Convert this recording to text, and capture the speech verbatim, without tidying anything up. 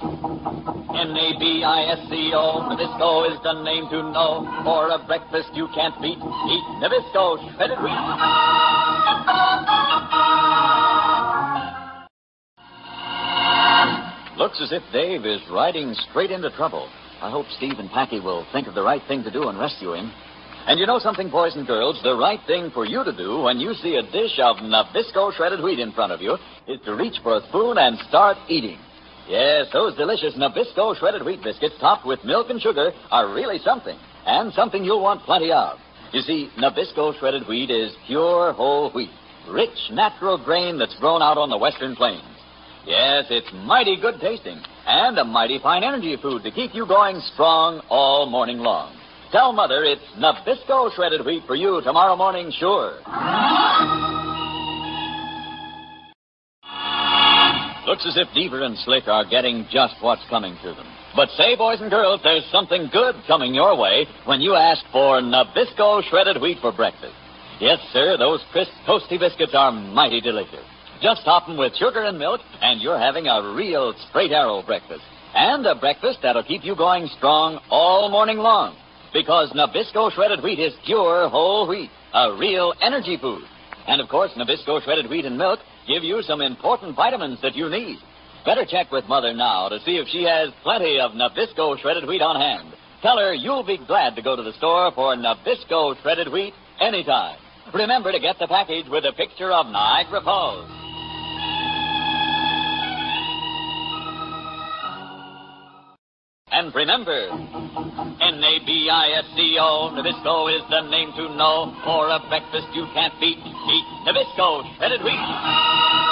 N A B I S C O, Nabisco is the name to know. For a breakfast you can't beat, eat Nabisco shredded wheat. Looks as if Dave is riding straight into trouble. I hope Steve and Packy will think of the right thing to do and rescue him. And you know something, boys and girls? The right thing for you to do when you see a dish of Nabisco shredded wheat in front of you is to reach for a spoon and start eating. Yes, those delicious Nabisco shredded wheat biscuits topped with milk and sugar are really something, and something you'll want plenty of. You see, Nabisco shredded wheat is pure whole wheat, rich, natural grain that's grown out on the western plains. Yes, it's mighty good tasting, and a mighty fine energy food to keep you going strong all morning long. Tell Mother it's Nabisco shredded wheat for you tomorrow morning, sure. Looks as if Deaver and Slick are getting just what's coming to them. But say, boys and girls, there's something good coming your way when you ask for Nabisco shredded wheat for breakfast. Yes, sir, those crisp, toasty biscuits are mighty delicious. Just top them with sugar and milk, and you're having a real straight arrow breakfast. And a breakfast that'll keep you going strong all morning long. Because Nabisco shredded wheat is pure whole wheat, a real energy food. And, of course, Nabisco shredded wheat and milk give you some important vitamins that you need. Better check with Mother now to see if she has plenty of Nabisco shredded wheat on hand. Tell her you'll be glad to go to the store for Nabisco shredded wheat anytime. Remember to get the package with a picture of Niagara Falls. And remember, N A B I S C O, Nabisco is the name to know. For a breakfast you can't beat, eat Nabisco shredded wheat.